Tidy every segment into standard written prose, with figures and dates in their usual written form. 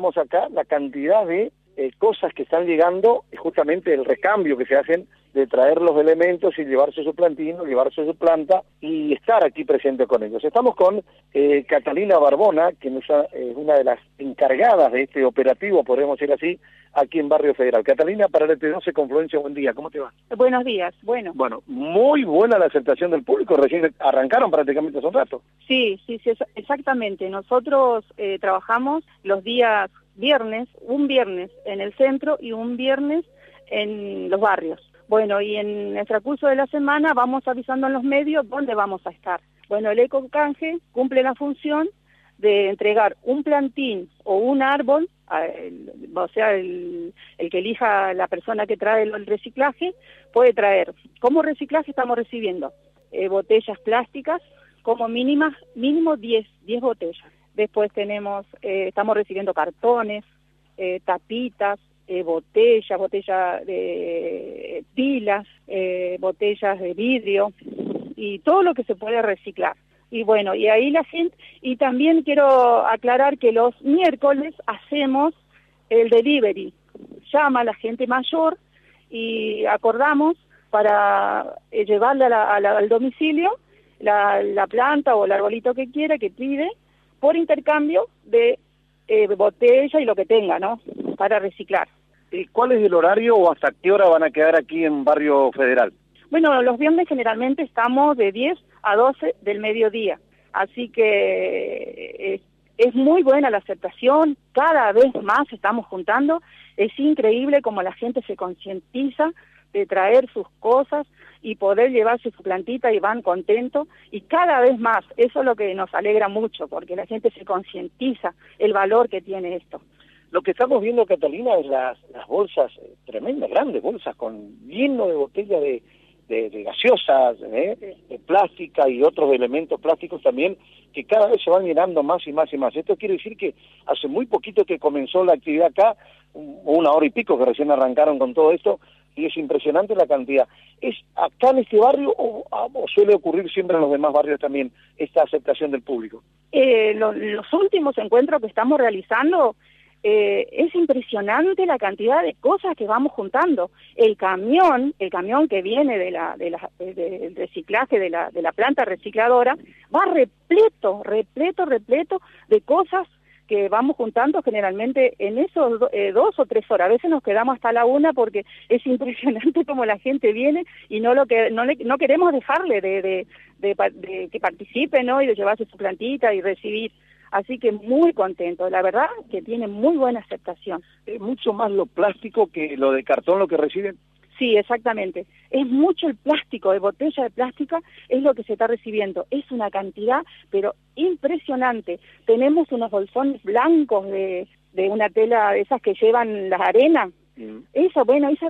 vemos acá la cantidad de cosas que están llegando, justamente el recambio que se hacen de traer los elementos y llevarse su plantino, llevarse su planta y estar aquí presente con ellos. Estamos con Catalina Barbona, que es una de las encargadas de este operativo, podemos decir así, aquí en Barrio Federal. Catalina, para el T12 Confluencia, buen día, ¿cómo te va? Buenos días, bueno. Bueno, muy buena la aceptación del público, recién arrancaron prácticamente hace un rato. Sí, exactamente. Nosotros trabajamos los días viernes, un viernes en el centro y un viernes en los barrios. Bueno, y en el transcurso de la semana vamos avisando en los medios dónde vamos a estar. Bueno, el ecocanje cumple la función de entregar un plantín o un árbol, o sea, el que elija la persona que trae el reciclaje, puede traer. Como reciclaje estamos recibiendo botellas plásticas, como mínimo 10 botellas. Después estamos recibiendo cartones, tapitas, botellas de pilas, botellas de vidrio y todo lo que se puede reciclar. Y bueno, y ahí la gente, y también quiero aclarar que los miércoles hacemos el delivery. Llama a la gente mayor y acordamos para llevarle al domicilio la planta o el arbolito que quiera, que pide, por intercambio de botella y lo que tenga, ¿no?, para reciclar. ¿Y cuál es el horario o hasta qué hora van a quedar aquí en Barrio Federal? Bueno, los viernes generalmente estamos de 10 a 12 del mediodía, así que es muy buena la aceptación, cada vez más estamos juntando, es increíble cómo la gente se concientiza de traer sus cosas y poder llevarse su plantita y van contentos, y cada vez más, eso es lo que nos alegra mucho, porque la gente se concientiza el valor que tiene esto. Lo que estamos viendo, Catalina, es las bolsas, tremendas, grandes bolsas, lleno de botellas de gaseosas, de plástica y otros elementos plásticos también, que cada vez se van llenando más y más y más. Esto quiere decir que hace muy poquito que comenzó la actividad acá, una hora y pico que recién arrancaron con todo esto, y es impresionante la cantidad. ¿Es acá en este barrio o suele ocurrir siempre en los demás barrios también esta aceptación del público? Los últimos encuentros que estamos realizando, es impresionante la cantidad de cosas que vamos juntando. El camión que viene del reciclaje de la planta recicladora va repleto de cosas que vamos juntando generalmente en esos 2 o 3 horas. A veces nos quedamos hasta la 1 porque es impresionante como la gente viene y no queremos dejarle de que participe, ¿no?, y de llevarse su plantita y recibir. Así que muy contento, la verdad que tiene muy buena aceptación. ¿Es mucho más lo plástico que lo de cartón lo que reciben? Sí, exactamente. Es mucho el plástico, de botella de plástica, es lo que se está recibiendo. Es una cantidad, pero impresionante. Tenemos unos bolsones blancos de una tela de esas que llevan las arenas. Esas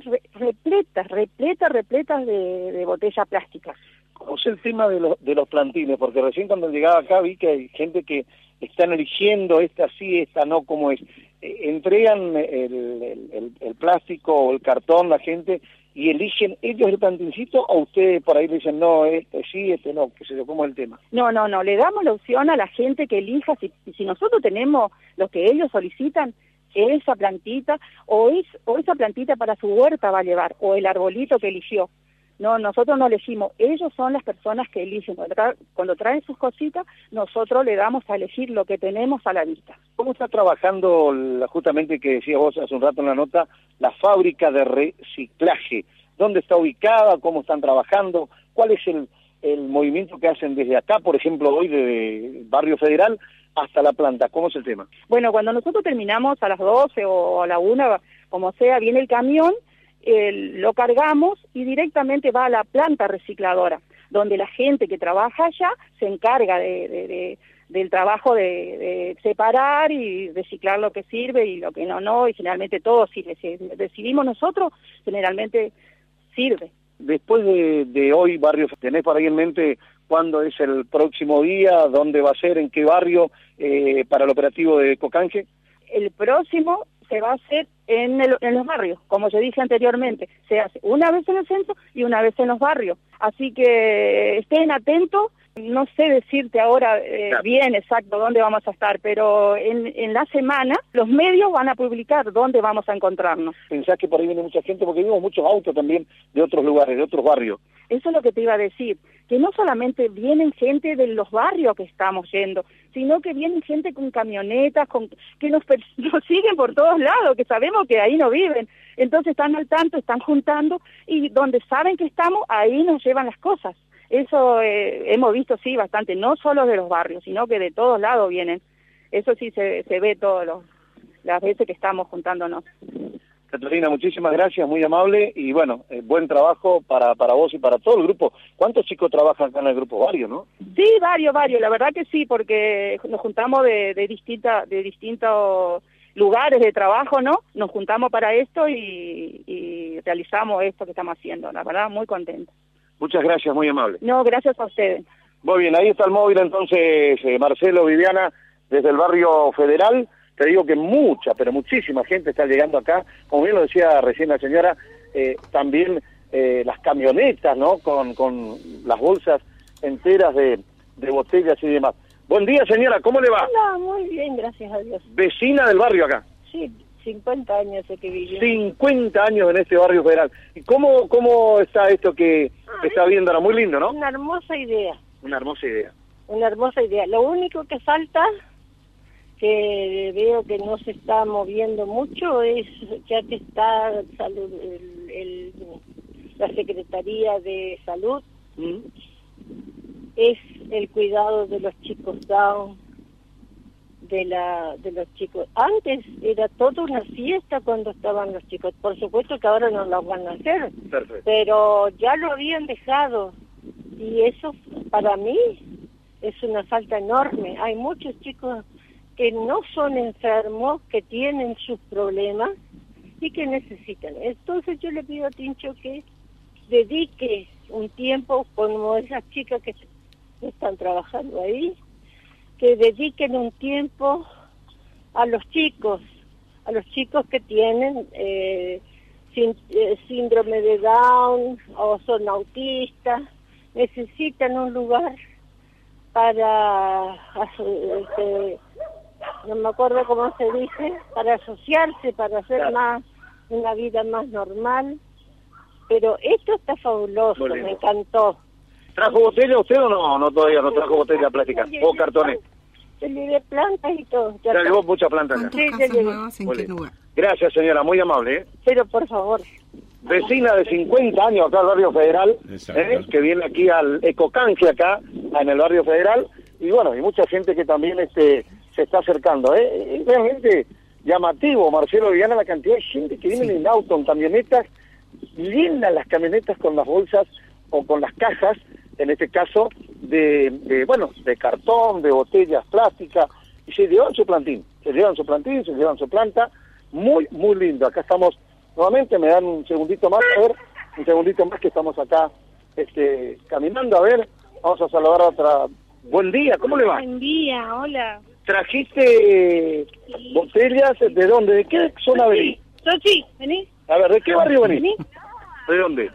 repletas de botella plástica. ¿Cómo es el tema de los plantines? Porque recién cuando llegaba acá vi que hay gente que están eligiendo esta sí, esta no, ¿cómo es? Entregan el plástico o el cartón la gente y eligen ellos el plantincito, o ustedes por ahí le dicen no, este sí, este no, que se ¿cómo es el tema? No, le damos la opción a la gente que elija, si nosotros tenemos lo que ellos solicitan, esa plantita o esa plantita para su huerta va a llevar, o el arbolito que eligió. No, nosotros no elegimos, ellos son las personas que eligen. Cuando traen sus cositas, nosotros le damos a elegir lo que tenemos a la vista. ¿Cómo está trabajando, justamente que decías vos hace un rato en la nota, la fábrica de reciclaje? ¿Dónde está ubicada? ¿Cómo están trabajando? ¿Cuál es el movimiento que hacen desde acá, por ejemplo, hoy de Barrio Federal hasta la planta? ¿Cómo es el tema? Bueno, cuando nosotros terminamos a las 12 o a la 1, como sea, viene el camión, lo cargamos y directamente va a la planta recicladora, donde la gente que trabaja allá se encarga del trabajo de separar y reciclar lo que sirve y lo que no, y generalmente todo sirve. Si decidimos nosotros, generalmente sirve. Después de hoy, Barrio, ¿tenés por ahí en mente cuándo es el próximo día? ¿Dónde va a ser? ¿En qué barrio? Para el operativo de ecocanje. El próximo se va a hacer en los barrios, como yo dije anteriormente, se hace una vez en el centro y una vez en los barrios. Así que estén atentos. No sé decirte ahora bien exacto dónde vamos a estar, pero en la semana los medios van a publicar dónde vamos a encontrarnos. ¿Pensás que por ahí viene mucha gente? Porque vimos muchos autos también de otros lugares, de otros barrios. Eso es lo que te iba a decir, que no solamente vienen gente de los barrios que estamos yendo, sino que vienen gente con camionetas, que nos siguen por todos lados, que sabemos que ahí no viven. Entonces están al tanto, están juntando, y donde saben que estamos, ahí nos llevan las cosas. Eso hemos visto, sí, bastante, no solo de los barrios, sino que de todos lados vienen. Eso sí se ve todas las veces que estamos juntándonos. Catalina, muchísimas gracias, muy amable, y bueno, buen trabajo para vos y para todo el grupo. ¿Cuántos chicos trabajan acá en el grupo? Varios, ¿no? Sí, varios, la verdad que sí, porque nos juntamos de distintos lugares de trabajo, ¿no? Nos juntamos para esto y realizamos esto que estamos haciendo, la verdad, muy contentos. Muchas gracias, muy amable. No, gracias a ustedes. Muy bien, ahí está el móvil entonces, Marcelo, Viviana, desde el barrio Federal. Te digo que mucha, pero muchísima gente está llegando acá. Como bien lo decía recién la señora, también las camionetas, ¿no? Con las bolsas enteras de botellas y demás. Buen día, señora, ¿cómo le va? Hola, muy bien, gracias a Dios. Vecina del barrio acá. Sí, 50 años de que viví. 50 años en este barrio Federal. ¿Y cómo está esto que está viendo ahora? Muy lindo, ¿no? Una hermosa idea. Una hermosa idea. Una hermosa idea. Lo único que falta, que veo que no se está moviendo mucho, es ya que está la Secretaría de Salud, es el cuidado de los chicos Down, de los chicos. Antes era toda una fiesta cuando estaban los chicos. Por supuesto que ahora no lo van a hacer. Perfecto. Pero ya lo habían dejado. Y eso para mí es una falta enorme. Hay muchos chicos que no son enfermos, que tienen sus problemas y que necesitan. Entonces yo le pido a Tincho que dedique un tiempo, como esas chicas que están trabajando ahí, que dediquen un tiempo a los chicos que tienen síndrome de Down o son autistas, necesitan un lugar para, no me acuerdo cómo se dice, para asociarse, para hacer una vida más normal. Pero esto está fabuloso, me encantó. ¿Trajo botella usted o no? No, todavía no trajo botella plástica o cartones. Se le de plantas y todo. Ya llevó muchas plantas acá. Sí, ¿Casas nuevas en qué lugar? Gracias, señora, muy amable, ¿eh? Pero por favor. Vecina de 50 años acá al barrio Federal, que viene aquí al Ecocanje acá, en el barrio Federal, y bueno, y mucha gente que también se está acercando, ¿eh? Es realmente llamativo, Marcelo, Viviana, la cantidad de gente que viene en auto, en camionetas, llenan las camionetas con las bolsas o con las cajas, en este caso, de cartón, de botellas plásticas, y se llevan su plantín, se llevan su planta, muy, muy lindo. Acá estamos, nuevamente, me dan un segundito más, que estamos acá caminando, a ver, vamos a saludar a otra. Buen día, ¿cómo le va? Buen día, hola. ¿Trajiste botellas de dónde? ¿De qué zona venís? Sochi, ¿venís? A ver, ¿de qué barrio venís? ¿Venís? ¿De dónde?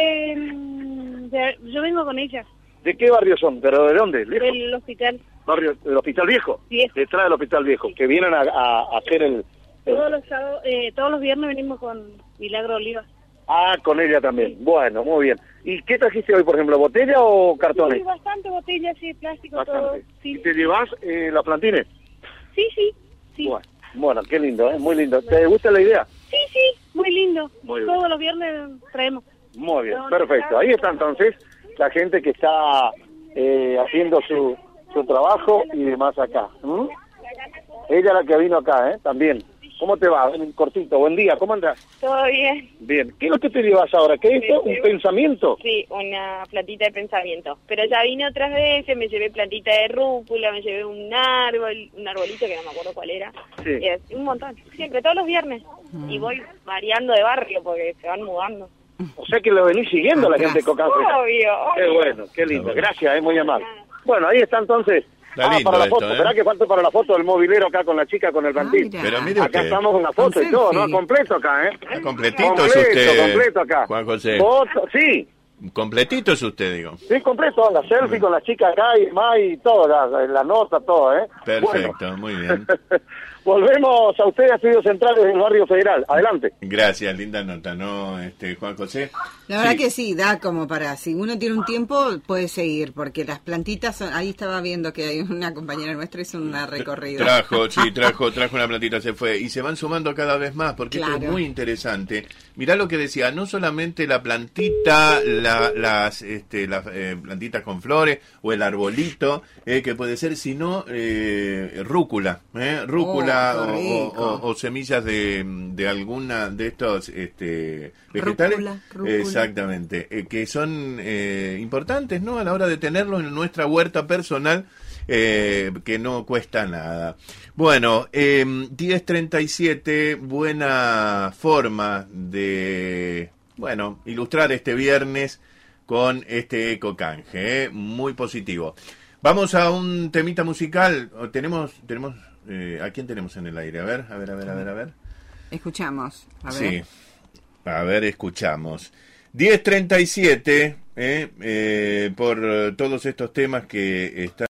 Yo vengo con ella. ¿De qué barrio son? ¿Pero de dónde? ¿Lejos? Del hospital. ¿Barrio del Hospital Viejo? Viejo. Detrás del Hospital Viejo, que vienen a hacer el... Todos los viernes venimos con Milagro Oliva. Ah, con ella también. Bueno, muy bien. ¿Y qué trajiste hoy, por ejemplo, botella o cartones? Sí, bastante botellas, sí, plástico, Bastante. todo. Sí. ¿Y te llevas las plantines? Sí. Bueno, qué lindo, muy lindo. ¿Te gusta la idea? Sí, muy lindo. Muy bien. Todos los viernes traemos. Muy bien, perfecto. Ahí está entonces la gente que está haciendo su trabajo y demás acá. Ella la que vino acá, también. ¿Cómo te va? Cortito, buen día, ¿cómo andás? Todo bien. Bien. ¿Qué es lo que te llevas ahora? ¿Qué es esto? ¿Un pensamiento? Sí, una plantita de pensamiento. Pero ya vine otras veces, me llevé plantita de rúcula, me llevé un arbolito que no me acuerdo cuál era. Sí. Y un montón. Siempre, todos los viernes. Y voy variando de barrio porque se van mudando. O sea que lo venís siguiendo la gente de Cocanje. Obvio. Qué bueno, qué lindo. Gracias, muy amable. Bueno, ahí está entonces. Lindo para la esto, foto, ¿verdad que falta para la foto del movilero acá con la chica con el plantín? Pero mire Acá usted. estamos en la foto y todo, ¿no? Completo acá, ¿eh? Está completito es usted, completo acá. Juan José. Foto, sí, Completito es usted, digo. Sí, completo, la selfie con la chica acá y más y todo, la nota, todo, ¿eh? Perfecto, Bueno. muy bien. Volvemos a ustedes, Estudios Centrales del Barrio Federal. Adelante. Gracias, linda nota, ¿no, Juan José? La verdad que sí, da como para, si uno tiene un tiempo, puede seguir, porque las plantitas, ahí estaba viendo que hay una compañera nuestra hizo una recorrida. Trajo una plantita, se fue, y se van sumando cada vez más, porque esto es muy interesante. Mirá lo que decía, no solamente la plantita, las plantitas con flores, o el arbolito, que puede ser, sino rúcula, o semillas de alguna de estos vegetales. Rúcula. Exactamente, que son importantes, ¿no? A la hora de tenerlos en nuestra huerta personal, que no cuesta nada. Bueno, 10:37, buena forma de, ilustrar este viernes con este ecocanje, muy positivo. Vamos a un temita musical. Tenemos ¿a quién tenemos en el aire? A ver. Escuchamos, a ver. Sí, a ver, escuchamos. 10:37, por todos estos temas que están